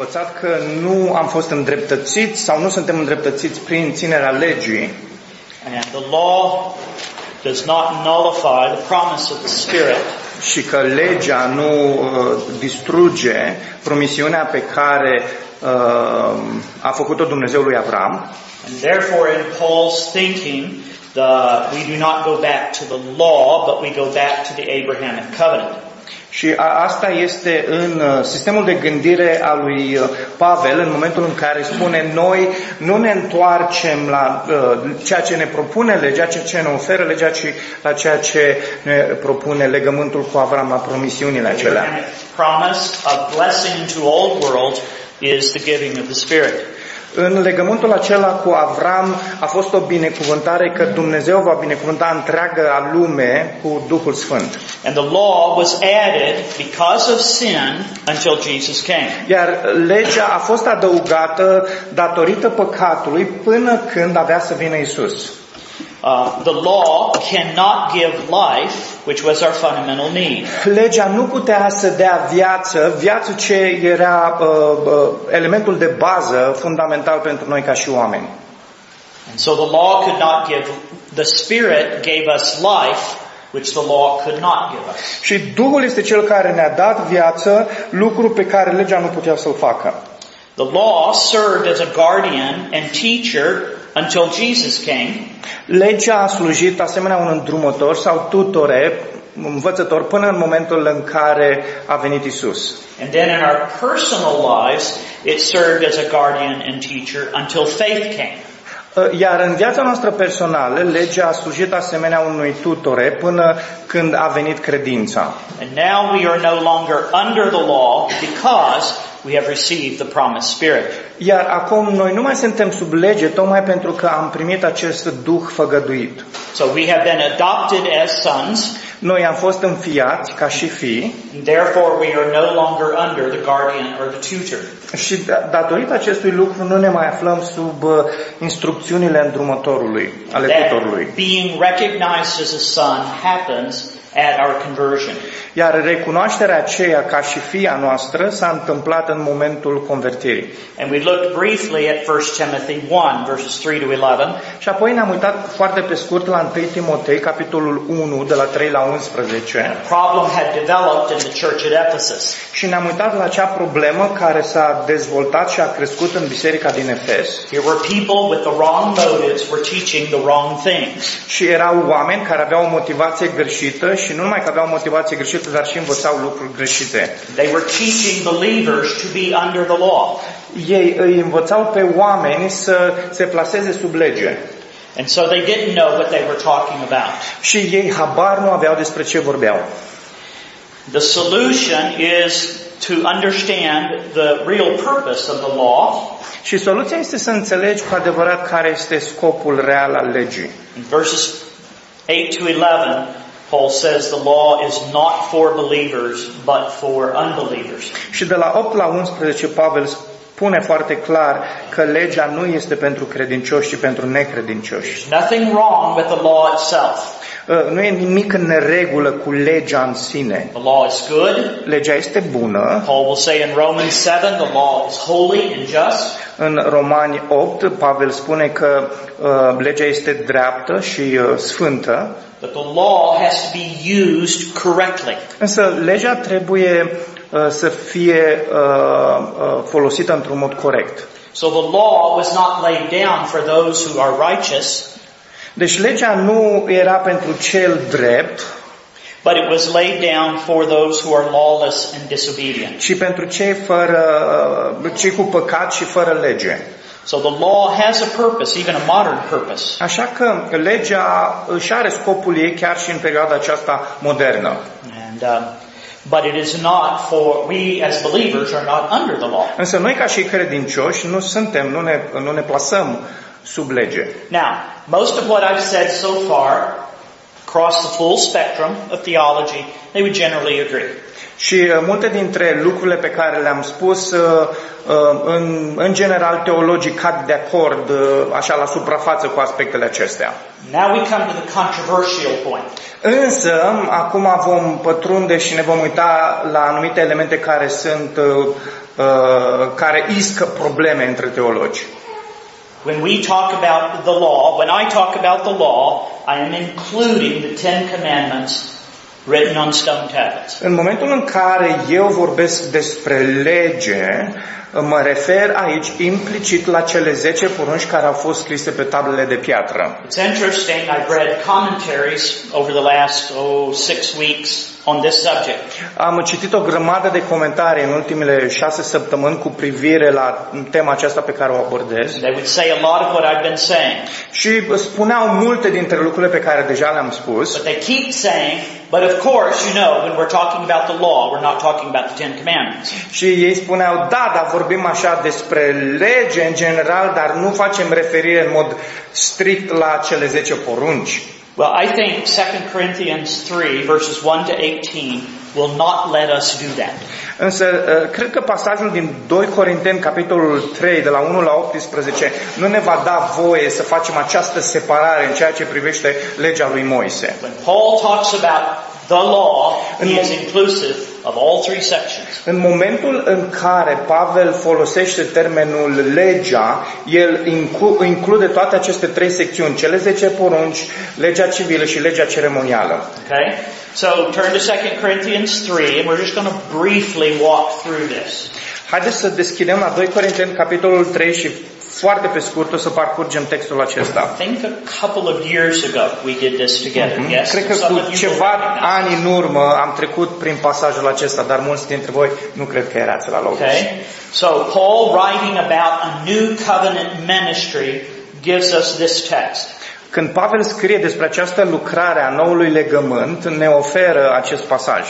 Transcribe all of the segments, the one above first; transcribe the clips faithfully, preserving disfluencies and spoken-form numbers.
învățat că nu am fost îndreptățiți sau nu suntem îndreptățiți prin ținerea legii. And the law does not nullify the promise of the Spirit. Și că legea nu uh, distruge promisiunea pe care uh, a făcut-o Dumnezeu lui Avram. And therefore, in Paul's thinking, the, we do not go back to the law, but we go back to the Abrahamic covenant. Și a, asta este în uh, sistemul de gândire al lui uh, Pavel, în momentul în care spune noi nu ne întoarcem la uh, ceea ce ne propune legea, ceea ce ne oferă legea, ci la ceea ce ne propune legământul cu Avram, la promisiunile acelea. The promise of blessing to all world is the giving of the Spirit. În legământul acela cu Avram a fost o binecuvântare că Dumnezeu va binecuvânta întreaga lume cu Duhul Sfânt. And the law was added because of sin until Jesus came. Iar legea a fost adăugată datorită păcatului până când avea să vină Isus. Uh, the law cannot give life, which was our fundamental need. Legea nu putea să dea viață, viață ce era uh, uh, elementul de bază fundamental pentru noi ca și oameni. And so the law could not give, the Spirit gave us life, which the law could not give us. Și Duhul este cel care ne-a dat viață, lucru pe care legea nu putea să-l facă. The law served as a guardian and teacher until Jesus came. Legea a slujit asemenea un îndrumător sau tutore, învățător, până în momentul în care a venit Isus. And then in our personal lives, it served as a guardian and teacher until faith came. Iar în viața noastră personală, legea a slujit asemenea unui tutore până când a venit credința. And now we are no longer under the law because we have received the promised Spirit. Iar acum noi nu mai suntem sub lege, tocmai pentru că am primit acest Duh făgăduit. So we have been adopted as sons. Noi am fost înfiați ca și fii. And therefore we are no longer under the guardian or the tutor. Și datorită acestui lucru nu ne mai aflăm sub uh, instrucțiunile îndrumătorului, ale tutorului. Being recognized as a son happens at our conversion. Iar recunoașterea aceea ca și fia noastră s-a întâmplat în momentul convertirii. And we looked briefly at First Timothy one, verses three to eleven. Și apoi ne-am uitat foarte pe scurt la întâi Timotei, capitolul unu, de la trei la unsprezece. A problem had developed in the church at Ephesus. Și ne-am uitat la acea problemă care s-a dezvoltat și a crescut în biserica din Efes. Here were people with the wrong motives were teaching the wrong things. Și erau oameni care aveau o motivație greșită și nu numai că aveau o motivație greșită, dar și învățau lucruri greșite. They were teaching believers to be under the law. Ei îi învățau pe oameni să se plaseze sub lege. And so they didn't know what they were talking about. Și ei habar nu aveau despre ce vorbeau. The solution is to understand the real purpose of the law. Și soluția este să înțelegi cu adevărat care este scopul real al legii. In verses eight to eleven, Paul says the law is not for believers, but for unbelievers. Și de la opt la unsprezece Pavel spune foarte clar că legea nu este pentru credincioși, ci pentru necredincioși. Nothing wrong with the law itself. Nu e nimic în neregulă cu legea în sine. The law is good. Legea este bună. Paul will say in Romans seven, the law is holy and just. În Romani opt, Pavel spune că uh, legea este dreaptă și uh, sfântă. But the law has to be used correctly. Însă legea trebuie uh, să fie uh, uh, folosită într-un mod corect. So the law was not laid down for those who are righteous. Deci legea nu era pentru cel drept, but it was laid down for those who are lawless and disobedient. ci pentru cei fără, cei cu păcat și fără lege. So the law has a purpose, even a modern purpose. Așa că legea își are scopul ei chiar și în perioada aceasta modernă. And um, but it is not for we as believers are not under the law. Însă noi ca și credincioși nu suntem, nu ne, nu ne plasăm sub lege. Now, most of what I've said so far across the full spectrum of theology, they would generally agree. Și uh, multe dintre lucrurile pe care le-am spus, uh, uh, în, în general, teologii cad de acord, uh, așa, la suprafață cu aspectele acestea. Now we come to the controversial point. Însă, acum vom pătrunde și ne vom uita la anumite elemente care sunt uh, uh, care iscă probleme între teologi. When we talk about the law, when I talk about the law, I am including the Ten Commandments written on stone tablets. În momentul în care eu vorbesc despre lege, mă refer aici implicit la cele zece porunci care au fost scrise pe tablele de piatră. It's interesting, I've read commentaries over the last oh, six weeks on this subject. Am citit o grămadă de comentarii în ultimele șase săptămâni cu privire la tema aceasta pe care o abordez. They would say a lot of what I've been saying. Și spuneau multe dintre lucrurile pe care deja le-am spus. But they keep saying, but of course, you know, when we're talking about the law, we're not talking about the Ten Commandments. Și ei spuneau, da, dar vorbim așa despre lege în general, dar nu facem referire în mod strict la cele zece porunci. Well, I think Second Corinthians three, verses one to eighteen, will not let us do that. Însă, cred că pasajul din doi Corinteni, capitolul trei, de la unu la optsprezece, nu ne va da voie să facem această separare în ceea ce privește legea lui Moise. When Paul talks about the law, he is inclusive of all three sections. În momentul în care Pavel folosește termenul legea, el inclu- include toate aceste trei secțiuni, cele zece porunci, legea civilă și legea ceremonială. Okay? So turn to Second Corinthians three, and we're just going to briefly walk through this. Haideți să deschidem la doi Corinteni, capitolul trei și foarte pe scurt o să parcurgem textul acesta. I think a couple of years ago we did this together. Mm-hmm. Yes. Cred că cu ceva ani în urmă am trecut prin pasajul acesta, dar mulți dintre voi nu cred că erați la locul. Okay. So Paul, writing about a new covenant ministry, gives us this text. Când Pavel scrie despre această lucrare a noului legământ, ne oferă acest pasaj.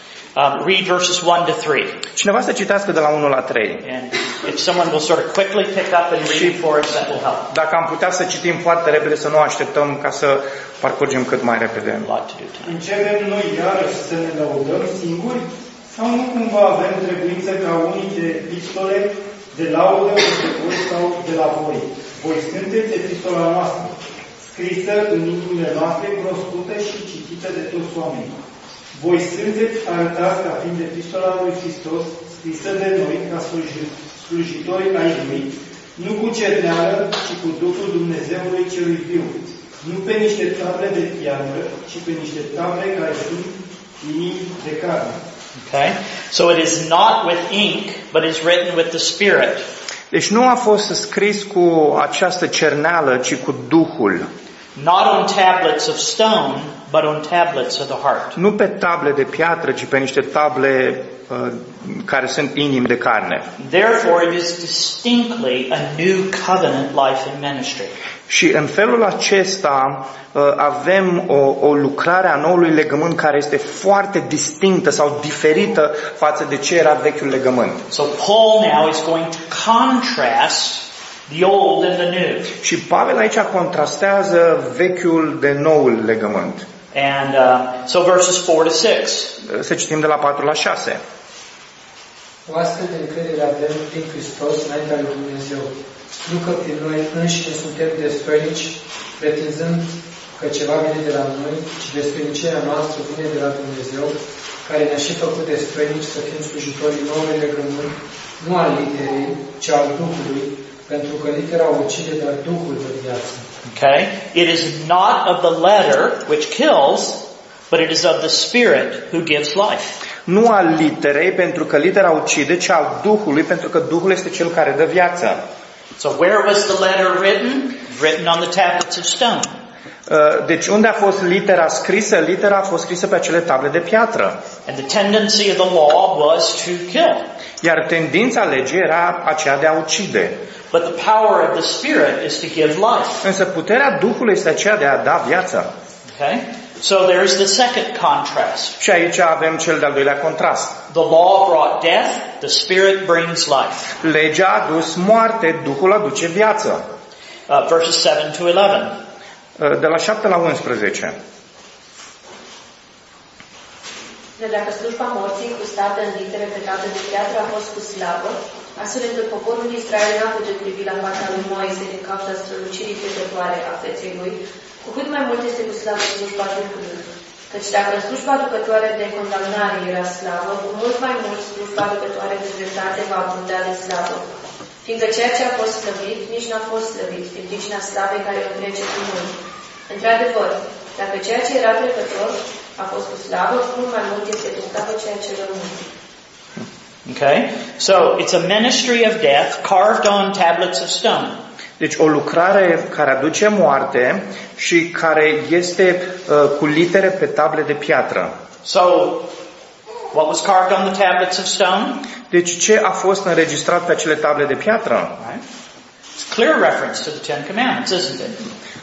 Um, read verses one to three. Cineva să citească de la unu la trei. And if someone will sort of quickly pick up and read for us, that will help. Dacă am putea să citim foarte repede, să nu așteptăm ca să parcurgem cât mai repede. Începem noi iarăși să ne lăudăm singuri? Sau nu cumva avem trebuință ca unii de epistole de laudă de voi sau de la voi? Voi sunteți epistola noastră, scrisă în inimile noastre, cunoscută și citită de toți oamenii. Voi sunteți arătați ca fiind epistola lui Hristos, scrisă de noi ca slujitori ai Lui, nu cu cerneală, ci cu Duhul Dumnezeului celui viu, nu pe niște table de piatră, ci pe niște table care sunt inimi de carne. Okay? So it is not with ink, but is written with the Spirit. Deci nu a fost scris cu această cerneală, ci cu Duhul. Not on tablets of stone, but on tablets of the heart. Nu pe table de piatră, ci pe niște table uh, care sunt inimi de carne. Therefore, it is distinctly a new covenant life and ministry. Și în felul acesta uh, avem o, o lucrare a noului legământ care este foarte distinctă sau diferită față de ce era vechiul legământ. So Paul now is going to contrast the old and the new. Și Pavel aici contrastează vechiul de noul legământ. And uh, so verses four to six. Să citim de la patru la șase. O astfel de încredere avem prin Hristos înaintea lui Dumnezeu. Nu că prin noi înșine suntem desfăinici, pretinzând că ceva vine de la noi, ci desfăinicirea noastră vine de la Dumnezeu, care ne-a și făcut desfăinici să fim slujitorii noului legământ, nu al literei, ci al Duhului, pentru că litera ucide, dar Duhul dă viață. Okay? It is not of the letter which kills, but it is of the Spirit who gives life. Nu al literei, pentru că litera ucide, ci al Duhului, pentru că Duhul este cel care dă viață. So where was the letter written? Written on the tablets of stone. Deci unde a fost litera scrisă? Litera a fost scrisă pe acele table de piatră. And the tendency of the law was to kill. Iar tendința legii era aceea de a ucide. But the power of the Spirit is to give life. Însă puterea Duhului este aceea de a da viață. Okay? So there's the second contrast. Și aici avem cel de-al doilea contrast. The law brought death, the Spirit brings life. Legea a adus moarte, Duhul aduce viață. Uh, verses seven to eleven. De la șapte la unsprezece. Dar dacă slujba morții cu stată în litere pe tablă de piatră a fost cu slavă, astfel încât poporul Israel n-a putut privi la fața lui Moise din cauza strălucirii trecătoare a feței lui, cu cât mai mult este cu slavă slujba Duhului. Căci dacă slujba aducătoare de condamnare era slavă, cu mult mai mult slujba aducătoare de dreptate va abunda de slavă. Fiindcă ceea ce a fost slăvit, nici n-a fost slăvit, prin pricina slavei care o întrece cu mult. Într-adevăr, dacă ceea ce era trecător a fost cu slavă, cu mult mai mult este cu slavă ceea ce rămâne. Okay? So, it's a ministry of death carved on tablets of stone. Deci o lucrare care aduce moarte și care este uh, cu litere pe table de piatră. So, what was carved on the tablets of stone? Deci ce a fost înregistrat pe acele table de piatră? Right. It's a clear reference to the Ten Commandments, isn't it?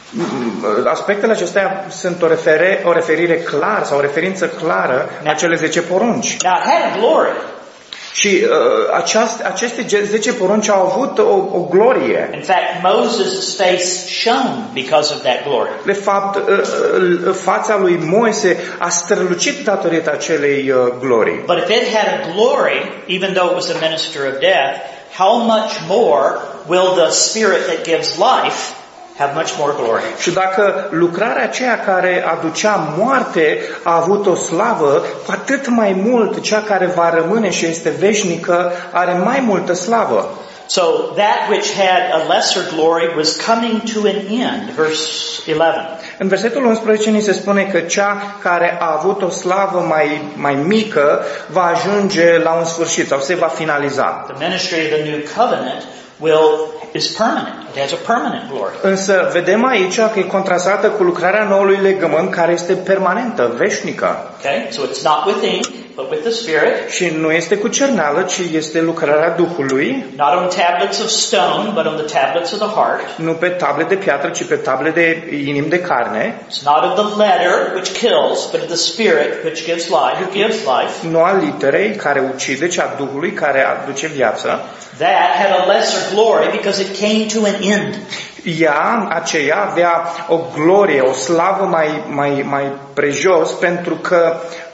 Aspectele acestea sunt o, refere, o referire clară sau o referință clară la cele zece porunci. Now, it had a glory. Și uh, aceast, aceste zece porunci au avut o, o glorie. In fact, Moses' face shone because of that glory. De fapt, uh, uh, fața lui Moise a strălucit datorită acelei uh, glorii. But if it had a glory, even though it was a minister of death, how much more will the Spirit that gives life have much more glory? Și dacă lucrarea aceea care aducea moarte a avut o slavă, cu atât mai mult cea care va rămâne și este veșnică are mai multă slavă. So that which had a lesser glory was coming to an end. Verse eleven. În versetul unsprezece ni se spune că cea care a avut o slavă mai, mai mică va ajunge la un sfârșit sau se va finaliza. The ministry of the new covenant will is permanent. It has a permanent glory. Însă vedem aici că e contrastată cu lucrarea noului legământ care este permanentă, veșnică. Okay? So it's not with ink, but with the Spirit. Și nu este cu cerneală, ci este lucrarea Duhului. Not on tablets of stone, but on the tablets of the heart. Nu pe table de piatră, ci pe table de inimi de carne. It's not of the letter which kills, but of the Spirit which gives life, who gives life. Nu a literei care ucide, ci a Duhului care aduce viață. That had a lesser glory because it came to an end. Ea, aceea, avea o glorie, o slavă mai, mai, mai prejos pentru că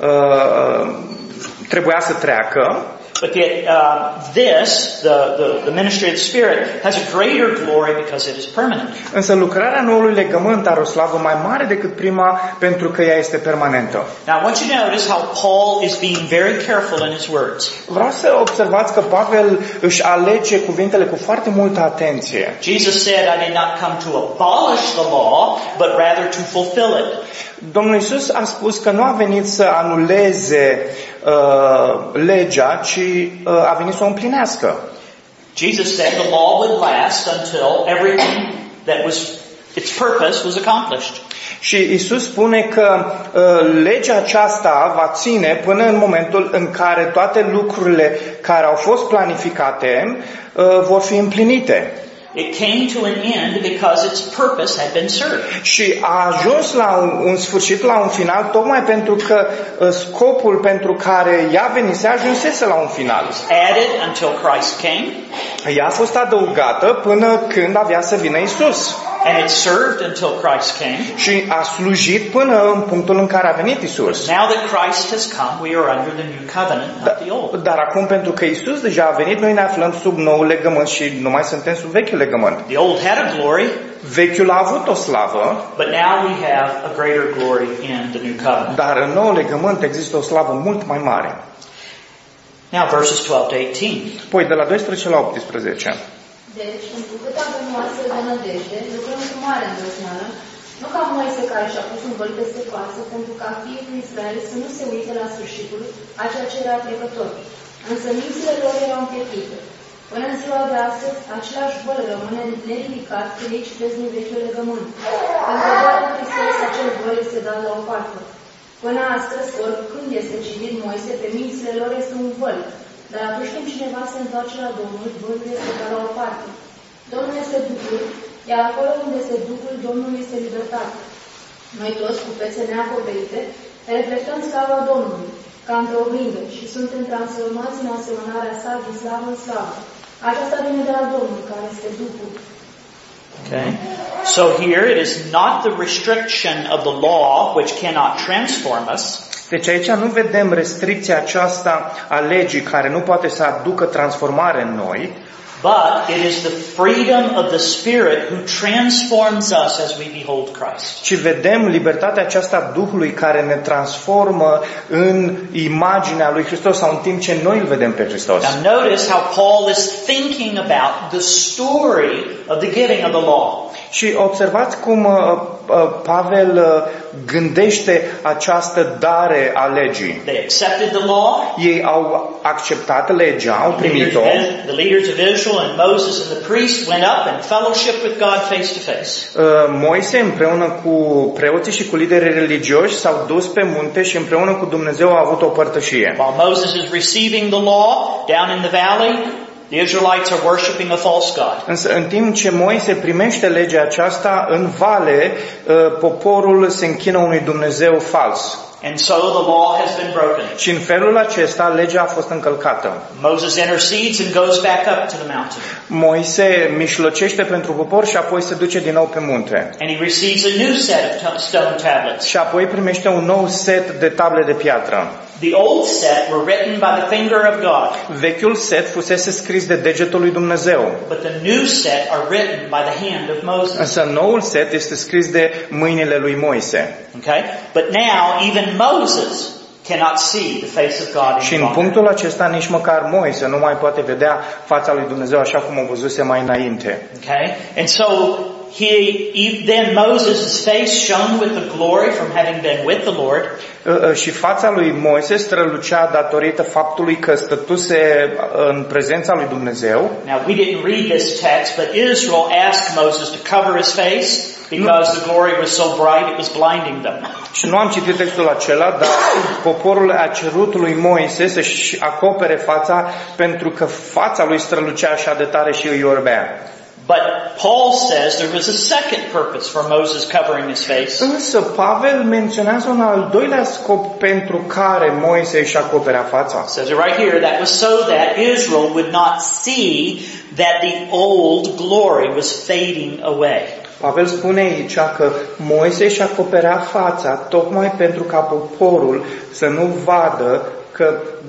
uh, trebuia să treacă. But yet, uh, this, the, the, the ministry of the Spirit, has a greater glory because it is permanent. Însă lucrarea noului legământ are o slavă mai mare decât prima pentru că ea este permanentă. Now, I want you to notice how Paul is being very careful in his words. Vreau să observați că Pavel își alege cuvintele cu foarte multă atenție. Jesus said, I did not come to abolish the law, but rather to fulfill it. Domnul Iisus a spus că nu a venit să anuleze uh, legea, ci uh, a venit să o împlinească. Jesus said the law would last until everything that was its purpose was accomplished. Și Iisus spune că uh, legea aceasta va ține până în momentul în care toate lucrurile care au fost planificate uh, vor fi împlinite. It came to an end because its purpose had been served. Și a ajuns la un, un sfârșit, la un final, tocmai pentru că uh, scopul pentru care ea venise ajunsese la un final. Added until Christ came. Ea a fost adăugată până când avea să vină Iisus. And it served until Christ came. Și a slujit până în punctul în care a venit Iisus. Now that Christ has come, we are under the new covenant, not the old. Dar acum, pentru că Iisus deja a venit, noi ne aflăm sub noul legământ și nu mai suntem sub vechiul legământ. The old had a glory. Vechiul a avut o slavă. But now we have a greater glory in the new covenant. Dar în noul legământ există o slavă mult mai mare. Now verses twelve to eighteen. Păi de la doisprezece la optsprezece. Deci, întrucât avem o astfel de nădejde, lucrăm cu mare îndrăzneală, nu ca Moise care și-a pus un văl peste față, pentru ca fiii lui Israel să nu se uite la sfârșitul a ceea ce era trecător. Însă mințile lor erau împietrite. Până în ziua de astăzi, același văl rămâne neridicat că ei citesc din vechiul legământ. Pentru că doar în Hristos acel văl este dat la o parte. Până astăzi, oricând este citit Moise, pe mințile lor este un văl. Dar atunci când cineva se întoarce la Domnul, Domnul este dat la o parte. Domnul este Duhul, iar acolo unde este Duhul, Domnul este libertate. Noi toți, cu fețe neacoperite, reflectăm slava Domnului, ca într-o oglindă, și suntem transformați în asemănarea sa din slavă în slavă. Aceasta vine de la Domnul, care este Duhul. Okay. So here it is not the restriction of the law which cannot transform us. Deci aici nu vedem restricția aceasta a legii care nu poate să aducă transformare în noi. but it is the freedom of the Spirit who transforms us as we behold Christ. Ci vedem libertatea aceasta a Duhului care ne transformă în imaginea lui Hristos sau în timp ce noi îl vedem pe Hristos. Now notice how Paul is thinking about the story of the giving of the law. Și observați cum uh, uh, Pavel uh, gândește această dare a legii. They accepted the law. Ei au acceptat legea, au primit-o. The leaders of Israel and Moses and the priests went up and fellowshiped with God face to face. Uh, Moise împreună cu preoții și cu liderii religioși s-au dus pe munte și împreună cu Dumnezeu au avut o părtășie. While Moses is receiving the law down in the valley, the Israelites are worshiping a false god. Însă în timp ce Moise primește legea aceasta, în vale, uh, poporul se închină unui Dumnezeu fals. And so the law has been broken. Și în felul acesta legea a fost încălcată. Moses intercedes and goes back up to the mountain. Moise mijlocește pentru popor și apoi se duce din nou pe munte. And he receives a new set of stone tablets. Și apoi primește un nou set de table de piatră. The old set were written by the finger of God. Vechiul set fusese scris de degetul lui Dumnezeu. But the new set are written by the hand of Moses. Însă noul set este scris de mâinile lui Moise. Okay? But now even Moses cannot see the face of God Și any în longer. punctul acesta nici măcar Moise nu mai poate vedea fața lui Dumnezeu așa cum o văzuse mai înainte. Okay? And so he, then Moses' face shone with the glory from having been with the Lord. Și fața lui Moise strălucea datorită faptului că stătuse în prezența lui Dumnezeu. Now we didn't read this text, but Israel asked Moses to cover his face because the glory was so bright it was blinding them. Și nu am citit textul acela, dar poporul a cerut lui Moise să-și acopere fața pentru că fața lui strălucea așa de tare și îi orbea. But Paul says there was a second purpose for Moses covering his face. Însă Pavel menționează un al doilea scop pentru care Moise își acoperea fața. It says it right here, that was so that Israel would not see that the old glory was fading away. Pavel spune aici că Moise își acoperea fața tocmai pentru ca poporul să nu vadă că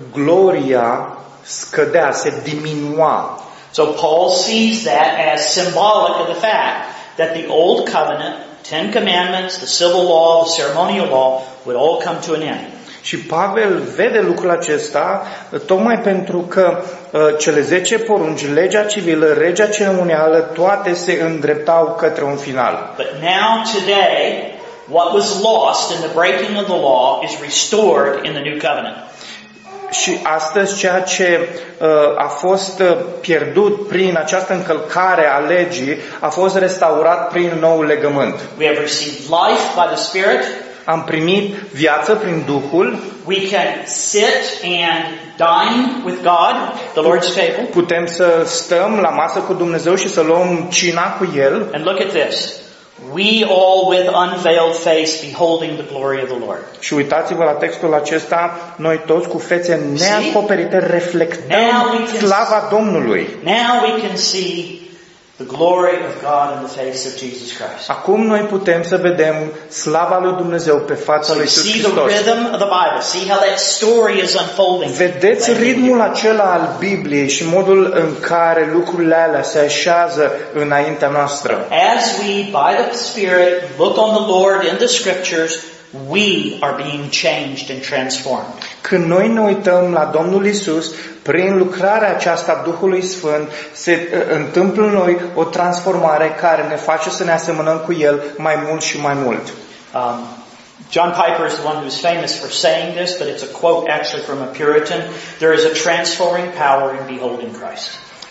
gloria scădea, se diminua. So Paul sees that as symbolic of the fact that the old covenant, Ten Commandments, the civil law, the ceremonial law would all come to an end. Și Pavel vede lucrul acesta tocmai pentru că uh, cele zece porunci, legea civilă, legea ceremonială, toate se îndreptau către un final. But now today, what was lost in the breaking of the law is restored in the new covenant. Și astăzi ceea ce uh, a fost uh, pierdut prin această încălcare a legii a fost restaurat prin noul legământ. We have received life by the Spirit. Am primit viață prin Duhul. We can sit and dine with God, the Lord's table. Putem să stăm la masă cu Dumnezeu și să luăm cina cu El. And look at this. We all with unveiled face beholding the glory of the Lord. Și uitați-vă la textul acesta, noi toți cu fețe neacoperite reflectăm slava Domnului. Now we can see the glory of God in the face of Jesus Christ. Acum noi putem să vedem slava lui Dumnezeu pe fața lui Iisus See the Hristos. rhythm of the Bible. See how that story is unfolding. Vedeți ritmul acela al Bibliei și modul în care lucrurile alea se așează înaintea noastră. As we, by the Spirit, look on the Lord in the Scriptures, we are being changed and transformed. Când noi ne uităm la Domnul Isus, prin lucrarea aceasta a Duhului Sfânt, se întâmplă în noi o transformare care ne face să ne asemănăm cu El mai mult și mai mult. Um, John Piper is the one who's famous for saying this, but it's a quote actually from a Puritan. There is a transforming power in beholding Christ.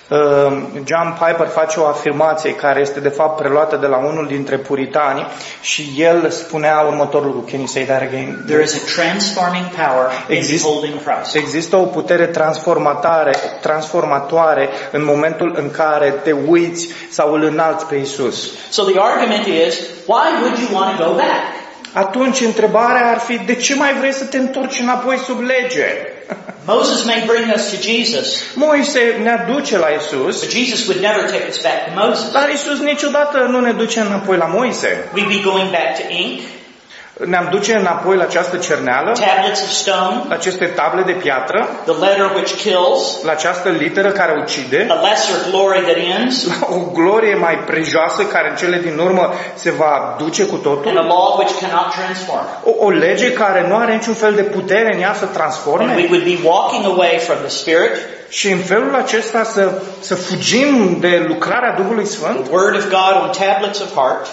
John Piper face o afirmație care este de fapt preluată de la unul dintre puritani și el spunea următorul lucru. Can you say that again? There is a transforming power in beholding Christ. Există o putere transformatoare, transformatoare în momentul în care te uiți sau îl înalți pe Isus. So the argument is, why would you want to go back? Atunci întrebarea ar fi, de ce mai vrei să te întorci înapoi sub lege? Moses may bring us to Jesus. Moise ne aduce la Isus. But Jesus would never take us back to Moses. Dar Isus niciodată nu ne duce înapoi la Moise. We'd be going back to ink. Ne-am duce înapoi la această cerneală, tablets of stone, la aceste table de piatră, the letter which kills, la această literă care ucide, a lesser glory that ends, la o glorie mai prejoasă care în cele din urmă se va duce cu and a totul, law which cannot transform. o, o lege care nu are niciun fel de putere în ea să And we transforme. would be walking away from the Spirit, Și în felul acesta să, să fugim de lucrarea Duhului Sfânt, the Word of God on tablets of heart,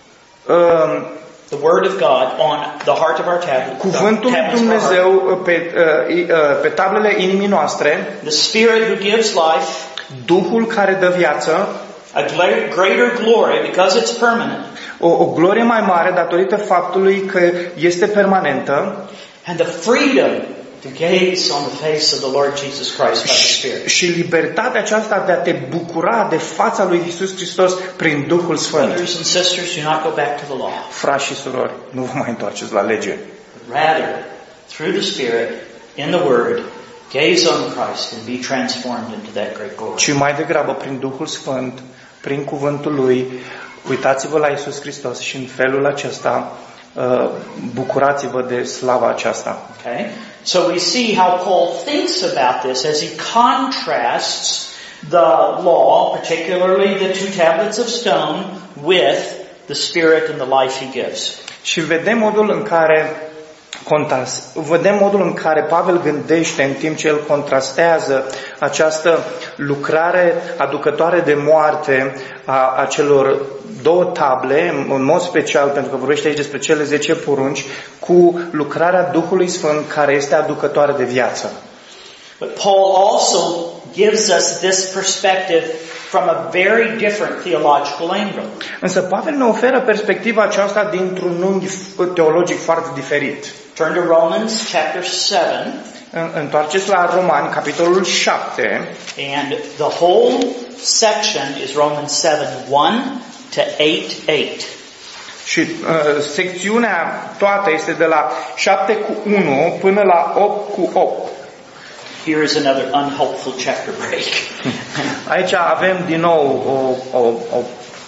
uh, the Word of God on the heart of our tablet, cuvântul lui tablets of our heart. Dumnezeu pe, uh, uh, pe tablele inimii noastre, The Spirit who gives life, Duhul care dă viață, a gla- greater glory because it's permanent, o, o glorie mai mare datorită faptului că este permanentă, and the freedom to gaze on the face of the Lord Jesus Christ by the Spirit. și libertatea aceasta de a te bucura de fața lui Isus Hristos prin Duhul Sfânt. Brothers and sisters, do not go back to the law. Frați și surori, nu vă mai întoarceți la lege, But rather, through the Spirit, in the Word, gaze on Christ and be transformed into that great glory. ci mai degrabă prin Duhul Sfânt, prin cuvântul lui, uitați-vă la Isus Hristos și în felul acesta uh, bucurați-vă de slava aceasta. Okay? So we see how Paul thinks about this as he contrasts the law, particularly the two tablets of stone, with the Spirit and the life he gives. Și vedem modul în care Contrast. Vedem modul în care Pavel gândește în timp ce el contrastează această lucrare aducătoare de moarte a, a celor două table, în mod special pentru că vorbește aici despre cele zece porunci, cu lucrarea Duhului Sfânt care este aducătoare de viață. But Paul also gives us this perspective from a very different theological angle. Însă Pavel ne oferă perspectiva aceasta dintr-un unghi teologic foarte diferit. Turn to Romans chapter seven. Întoarceți la Romani, capitolul șapte. And the whole section is Romans seven, one to eight, eight. Și uh, secțiunea toată este de la șapte cu unu până la opt cu opt. Here is another unhelpful chapter break. Aici avem din nou o, o, o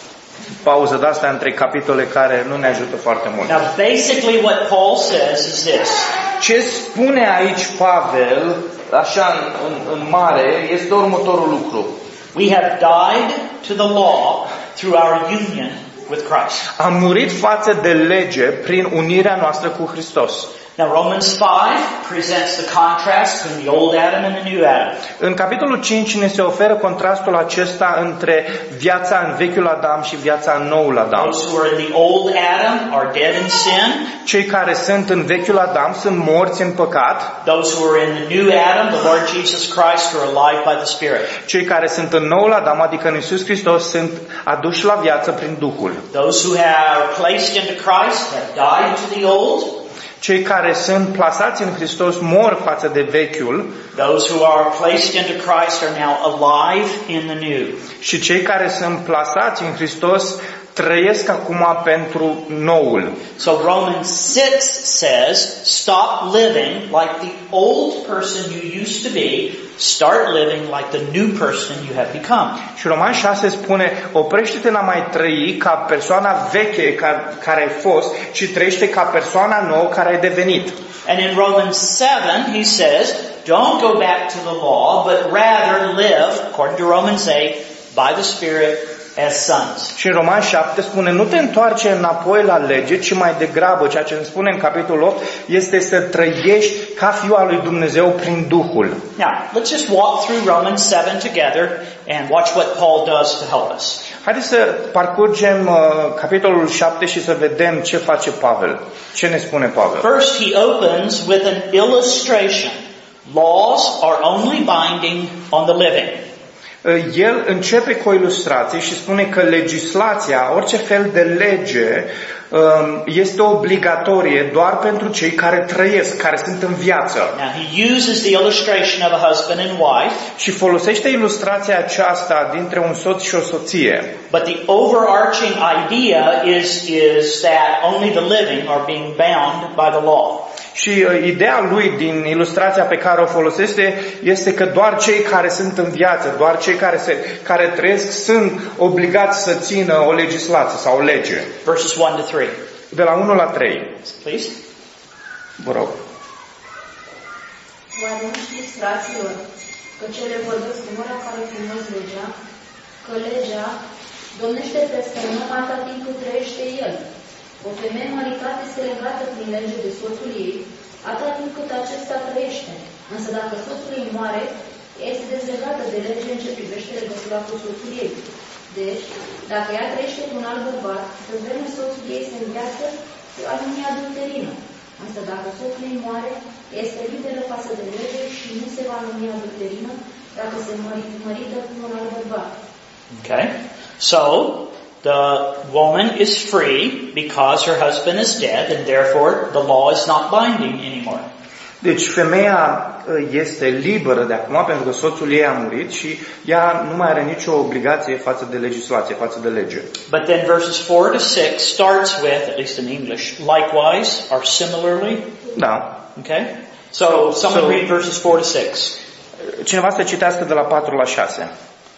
pauză de asta între capitole care nu ne ajută foarte mult. Now basically what Paul says is this. Ce spune aici Pavel, așa în, în, în mare, este următorul lucru. We have died to the law through our union with Christ. Am murit față de lege prin unirea noastră cu Hristos. Now Romans five presents the contrast between the old Adam and the new Adam. În capitolul cinci ne se oferă contrastul acesta între viața în vechiul Adam și viața în noul Adam. Those who are in the old Adam are dead in sin. Cei care sunt în vechiul Adam sunt morți în păcat. Those who are in the new Adam, the Lord Jesus Christ, are alive by the Spirit. Cei care sunt în noul Adam, adică în Iisus Hristos, sunt aduși la viață prin Duhul. Those who are placed into Christ have died to the old. Cei care sunt plasați în Hristos mor față de vechiul. Those who are placed into Christ are now alive in the new. Și cei care sunt plasați în Hristos trăiesc acum pentru noul. So Romans six says, stop living like the old person you used to be, start living like the new person you have become. Și Roman șase spune, oprește-te în a mai trăi ca persoana veche ca, care ai fost, ci trăiește ca persoana nouă care ai devenit. And in Romans seven, he says, don't go back to the law, but rather live, according to Romans eight, by the Spirit as sons. Și în Roman șapte spune, nu te întoarce înapoi la lege, ci mai degrabă, ceea ce îmi spune în capitolul opt, este să trăiești ca fiul al lui Dumnezeu prin Duhul. Now, let's just walk through Romans seven together and watch what Paul does to help us. Haideți să parcurgem uh, capitolul șapte și să vedem ce face Pavel. Ce ne spune Pavel? First, he opens with an illustration. Laws are only binding on the living. El începe cu o ilustrație și spune că legislația, orice fel de lege, este obligatorie doar pentru cei care trăiesc, care sunt în viață. Now he uses the illustration of a husband and wife. Și folosește ilustrația aceasta dintre un soț și o soție. But the overarching idea is is that only the living are being bound by the law. Și uh, ideea lui din ilustrația pe care o folosește este că doar cei care sunt în viață, doar cei care, se, care trăiesc sunt obligați să țină o legislație sau o lege. Verses one to three. De la unu la trei. Please. Vă rog. Oare nu știți, fraților, că cele vorbesc în ora care frumos legea, că legea domnește peste un om atâta timp cât trăiește el. O femeie măritată este legată prin lege de soțul ei, atâta timp cât acesta trăiește. Însă dacă soțul ei moare, este dezlegată de lege în ce privește legătura cu soțul ei. Deci, dacă ea trăiește cu un alt bărbat, pe vreme soțul ei este în viață, se va numi adulterină. Însă dacă soțul ei moare, este liberă față de lege și nu se va numi adulterină dacă se mărită cu un alt bărbat. Okay. So, the woman is free because her husband is dead, and therefore the law is not binding anymore. Deci femeia este liberă de acum pentru că soțul ei a murit și ea nu mai are nicio obligație față de legislație, față de lege. But then verses four to six starts with, at least in English, likewise or similarly. Da. Okay? So, someone so, read verses four to six. Cineva să citească de la patru la șase.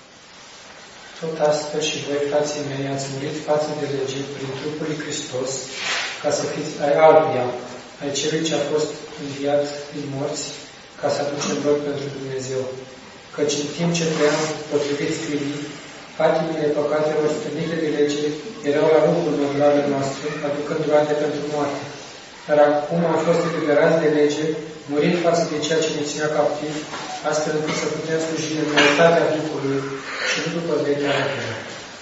Tot astfel și voi, frații mei, ați murit față de lege prin trupul lui Hristos, ca să fiți ai altuia, ai celui ce a fost înviat din morți, ca să aducem rog pentru Dumnezeu. Căci în timp ce trăiam potrivit scriii, patimile păcatelor stârnite de lege erau la locul normale noastre, aducând roade pentru moarte. Dar acum am fost eliberați de lege, murind față de ceea ce ne ținea captiv, astfel încât să putem sluji în noutatea Duhului și nu după vechea regulă.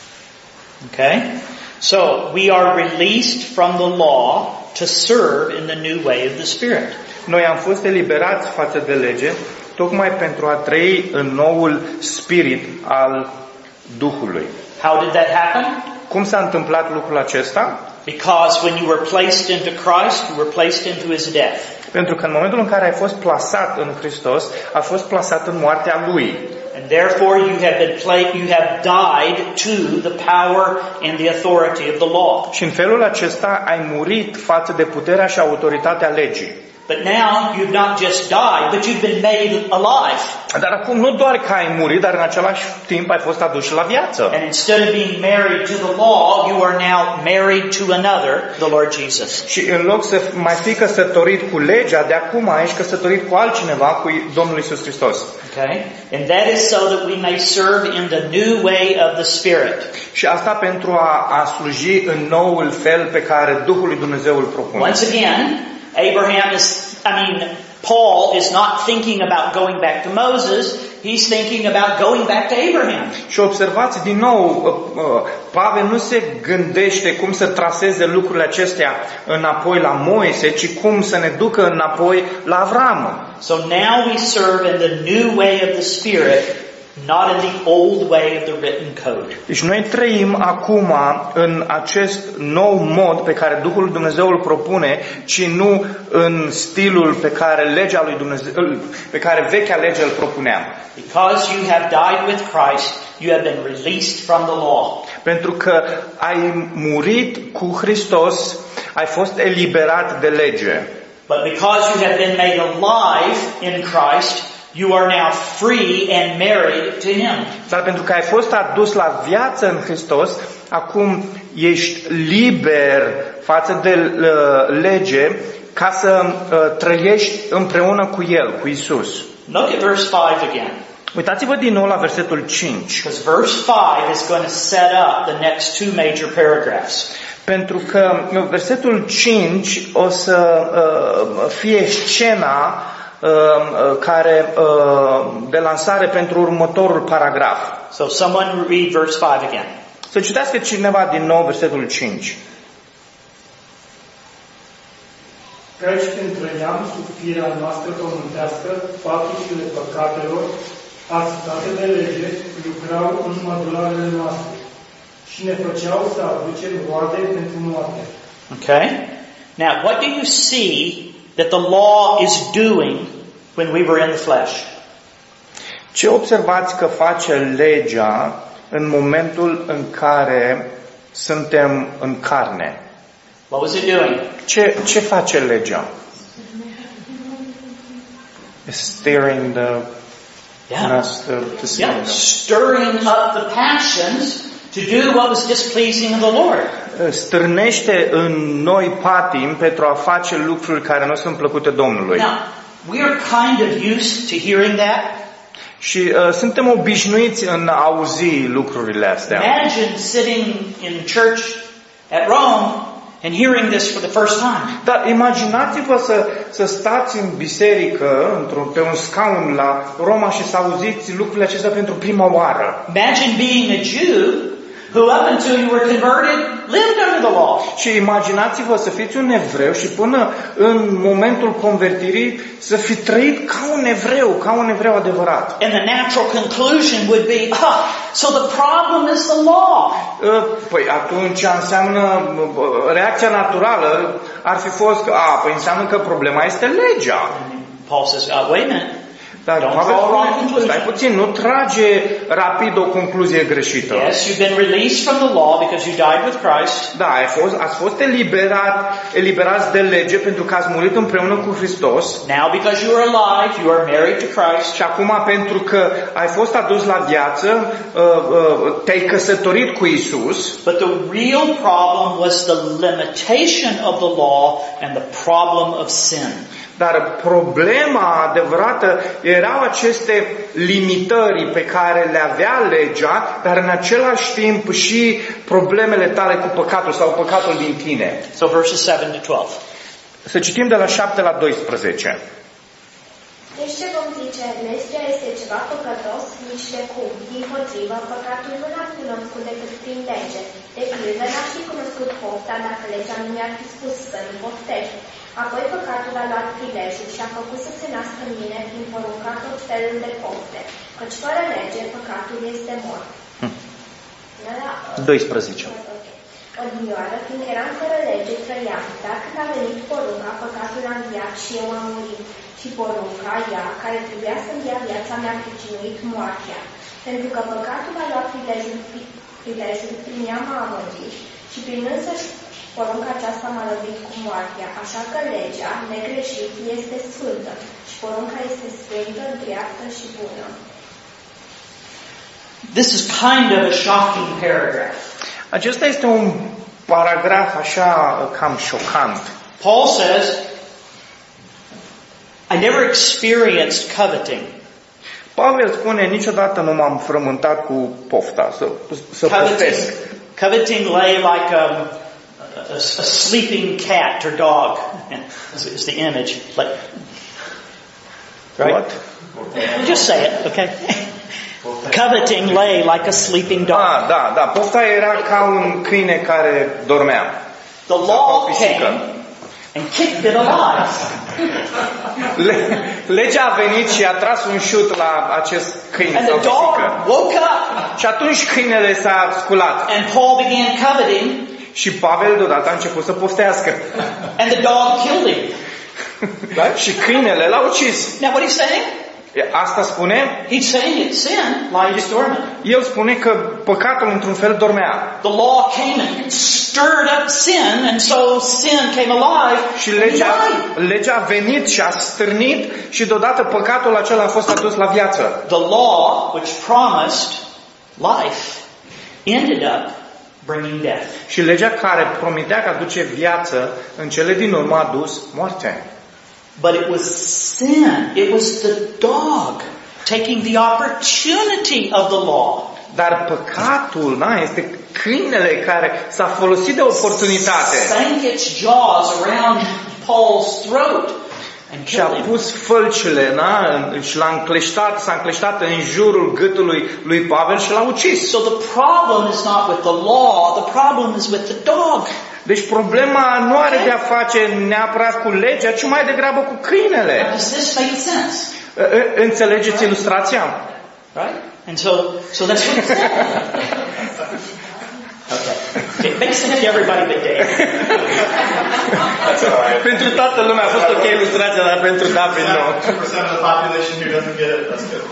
Okay? So, we are released from the law to serve in the new way of the Spirit. Noi am fost eliberați față de lege tocmai pentru a trăi în noul spirit al Duhului. How did that happen? Cum s-a întâmplat lucrul acesta? Because when you were placed into Christ, you were placed into His death. Pentru că în momentul în care ai fost plasat în Hristos, ai fost plasat în moartea Lui. And therefore you have been pla- you have died to the power and the authority of the law. Și în felul acesta ai murit față de puterea și autoritatea legii. But now you've not just died, but you've been made alive. Dar acum nu doar că ai murit, dar în același timp ai fost adus la viață. And instead of being married to the law, you are now married to another, the Lord Jesus. Și în loc să mai fii căsătorit cu legea, de acum ești căsătorit cu altcineva, cu Domnul Iisus Hristos. Okay? And that is so that we may serve in the new way of the Spirit. Și asta pentru a, a sluji în noul fel pe care Duhul lui Dumnezeu îl propune. Once again, Abraham is, I mean, Paul is not thinking about going back to Moses, he's thinking about going back to Abraham. Și observați din nou, Pavel nu se gândește cum să traseze lucrurile acestea înapoi la Moise, ci cum să ne ducă înapoi la Avram. So now we serve in the new way of the Spirit, not in the old way of the written code. Deci noi trăim acum în acest nou mod pe care Duhul lui Dumnezeu îl propune, ci nu în stilul pe care legea lui Dumnezeu, pe care vechea lege îl propunea. Because you have died with Christ, you have been released from the law. Pentru că ai murit cu Hristos, ai fost eliberat de lege. But because you have been made alive in Christ, you are now free and married to Him. Dar pentru că ai fost adus la viață în Hristos, acum ești liber față de uh, lege ca să uh, trăiești împreună cu El, cu Isus. Look at verse five again. Uitați-vă din nou la versetul cinci. Because verse five is going to set up the next two major paragraphs. Pentru că versetul cinci o să uh, fie scena uh, care uh, de lansare pentru următorul paragraf. So someone read verse five again. Să citească cineva din nou versetul cinci. Căci când trăiam sub firea noastră pământească, patimile păcatelor, asistate de lege, lucrau în mădularele noastre și ne făceau să aducem roade pentru moarte. Okay? Now, what do you see that the law is doing when we were in the flesh? Ce observați că face legea în momentul în care suntem în carne? What was it doing? Ce, ce face legea? Steering the Yeah. us to, to sin. Yeah, stirring up the passions to do what was displeasing of the Lord. Stârnește în noi patim pentru a face lucruri care nu sunt plăcute Domnului. Now, we are kind of used to hearing that. Și uh, suntem obișnuiți în a auzi lucrurile astea. Imagine sitting in church at Rome and hearing this for the first time. Dar imaginați-vă să, să stați în biserică, într-un, pe un scaun la Roma și să auziți lucrurile acestea pentru prima oară. Imagine being a Jew who up until you were converted lived under the law. Și imaginați-vă să fiți un evreu și până în momentul convertirii să fi trăit ca un evreu, ca un evreu adevărat. And the natural conclusion would be, ah, so the problem is the law. Păi atunci înseamnă, reacția naturală ar fi fost că, a, păi înseamnă că problema este legea. Paul says, oh, wait a minute. Dar Pavel spune, stai puțin, nu trage rapid o concluzie greșită. Yes, you've been released from the law because you died with Christ. Da, ai fost, ați fost eliberat, eliberați de lege pentru că ați murit împreună cu Hristos. Now because you are alive, you are married to Christ. Și acum pentru că ai fost adus la viață, uh, uh, te-ai căsătorit cu Isus. But the real problem was the limitation of the law and the problem of sin. Dar problema adevărată erau aceste limitări pe care le avea legea, dar în același timp și problemele tale cu păcatul sau păcatul din tine. So verses seven to twelve. Să citim de la șapte la doisprezece. Deci ce vom zice? Legea este ceva păcătos? Nici de cum. Dimpotrivă, păcatul nu l-ar fi cunoscut decât prin lege. De pildă, n-ar fi cunoscut pofta dacă legea nu mi-ar fi spus să nu poftești. Apoi păcatul a luat prilejul și a făcut să se nască în mine prin porunca tot felul de pofte. Căci fără lege, păcatul este mort. Hmm. doisprezece. Odinioară, fiindcă eram fără lege, trăiam. Dar când a venit porunca, păcatul a înviat și eu am murit. Și porunca, ea, care trebuia să-mi dea viața, mi-a pricinuit moartea. Pentru că păcatul a luat prilejul, prilejul prin ea m-a amăgit și prin însăși porunca aceasta m-a lovit cu moartea. Așa că legea, negreșit, este sfântă și porunca este sfântă, dreaptă și bună. This is kind of a shocking paragraph. Acesta este un paragraf așa cam șocant. Paul says, I never experienced coveting. Pavel spune, niciodată nu m-am frământat cu pofta, să, să poftesc. Coveting lay like a, a, a sleeping cat or dog. Is the image. Like, right? What? We'll just say it, okay? Coveting lay like a sleeping dog. Ah, da, da. Pofta era ca un câine care dormea. The law came and kicked it alive. Le, legea a venit și a tras un șut la acest câine And sau the dog pisică. woke up. Și atunci câinele s-a sculat. And Paul began coveting. Și Pavel deodată a început să poftească. And the dog killed him. Da? Și câinele l-a ucis. Now what he's saying? Asta spune? He's saying it sin lies dormant. El spune că păcatul într-un fel dormea. The law came and stirred up sin, and so sin came alive. Și legea, legea a venit și a stârnit și deodată păcatul acela a fost adus la viață. The law, which promised life, ended up bringing death. Și legea care promitea că aduce viață, în cele din urmă a adus moarte. But it was sin. It was the dog taking the opportunity of the law. Dar păcatul, na, este câinele care s-a folosit de oportunitate. Sank its jaws around Paul's throat and Și a killed him. pus fălcile, na, și l-a încleștat, s-a încleștat în jurul gâtului lui Pavel și l-a ucis. So the problem is not with the law, the problem is with the dog. Deci problema nu are de a face neapărat cu legea, ci mai degrabă cu câinele. Does this make sense? Înțelegeți ilustrația? Right? And so, so that's what it said. Okay. It makes sense to everybody but Dave. That's all right. Pentru toată lumea a fost ok ilustrația, dar pentru David nu. two percent of the population here doesn't get it. That's good.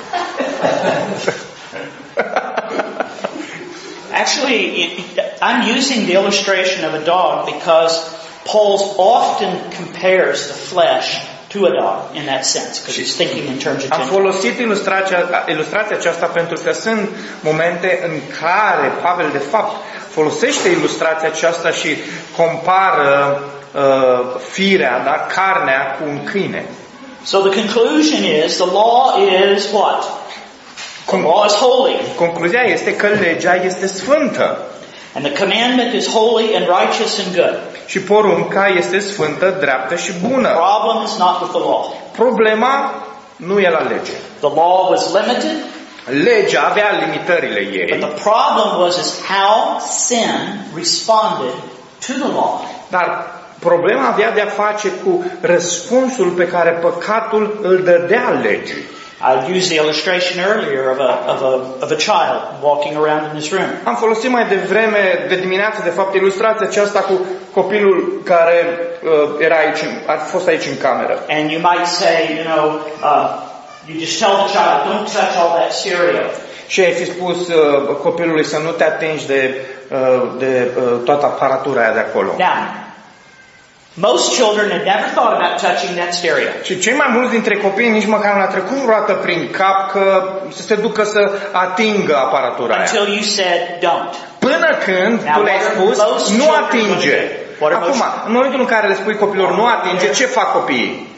Actually, I'm using the illustration of a dog because Paul often compares the flesh to a dog in that sense, because he's thinking in terms of Am gender. folosit ilustrația, ilustrația aceasta pentru că sunt momente în care Pavel de fapt folosește ilustrația aceasta și compară uh, firea, da, carnea cu un câine. So the conclusion is the law is what? The law is holy. Concluzia este că legea este sfântă. And the commandment is holy and righteous and good. Și porunca este sfântă, dreaptă și bună. The problem is not with the law. Problema nu e la lege. The law was limited. Legea avea limitările ei. But the problem was is how sin responded to the law. Dar problema avea de a face cu răspunsul pe care păcatul îl dădea legii. I used the illustration earlier of a, of a, of a child walking around in this room. Am folosit mai devreme, de dimineață, de fapt, ilustrația aceasta cu copilul care uh, era aici, a fost aici în cameră. And you might say, you know, uh, you just tell the child, don't touch all that stereo. Și ai fi spus uh, copilului să nu te atingi de, uh, de uh, toată aparatura aia de acolo. Now, most children had never thought about touching that stereo. Și cei mai mulți dintre copii nici măcar nu a trecut vreodată prin cap că să se ducă să atingă aparatura aia. Until you said, don't. Până când tu le-ai spus, nu atinge. Acum, în momentul în care le spui copilor, nu atinge, ce fac copiii?